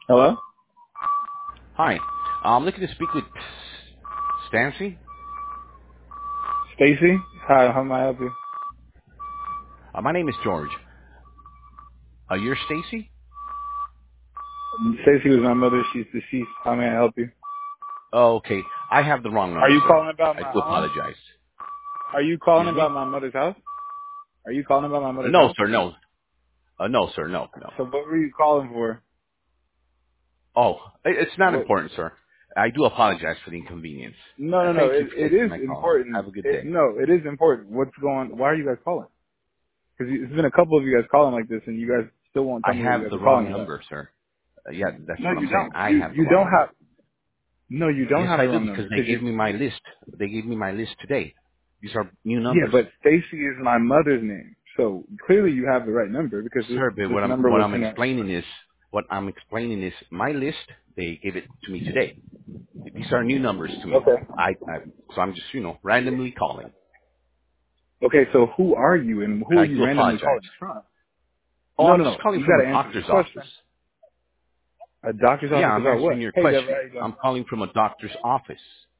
Hello? Hi. I'm looking to speak with Stancy. Stacy? Hi, how may I help you? My name is George. You're Stacy? Stacy was my mother. She's deceased. How may I help you? Oh, okay. I have the wrong Are number, you sir. calling about I my do home? apologize. Are you calling Excuse me? about my mother's house? Are you calling about my mother's No, house? sir, no. No, sir, no, no. So what were you calling for? Oh, it's not What? important, sir. I do apologize for the inconvenience. No, no, no. Thank you It for taking is my call. important. Have a good day. No, it is important. What's going? Why are you guys calling? Because it's been a couple of you guys calling like this, and you guys still won't I tell me what you have guys the are calling wrong about. number, sir. Yeah, that's No, what you I'm saying. don't. I have the You wrong don't number. have. No, you don't Yes, have I the do wrong number because they because gave me my list. They gave me my list today. These are new yeah, numbers. but Stacy is my mother's name. So clearly you have the right number because Sir, but this number what was I'm sent out. explaining is my list. They gave it to me today. These are new numbers to me. Okay. So I'm just randomly calling. Okay, so who are you and who And are I you do randomly apologize. calling from? Oh, No, I'm no, just no. calling You from got a to answer this doctor's question. office. A doctor's Yeah, office I'm about answering what? your Hey, Deborah, question. how you doing? I'm calling from a doctor's office.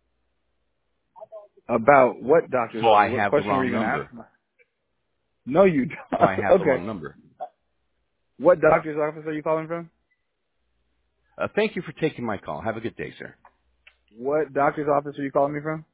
About what doctor's So I office? What have the question were you wrong going to ask? number. No, you So don't. I have the Okay. wrong number. What doctor's office are you calling from? Thank you for taking my call. Have a good day, sir. What doctor's office are you calling me from?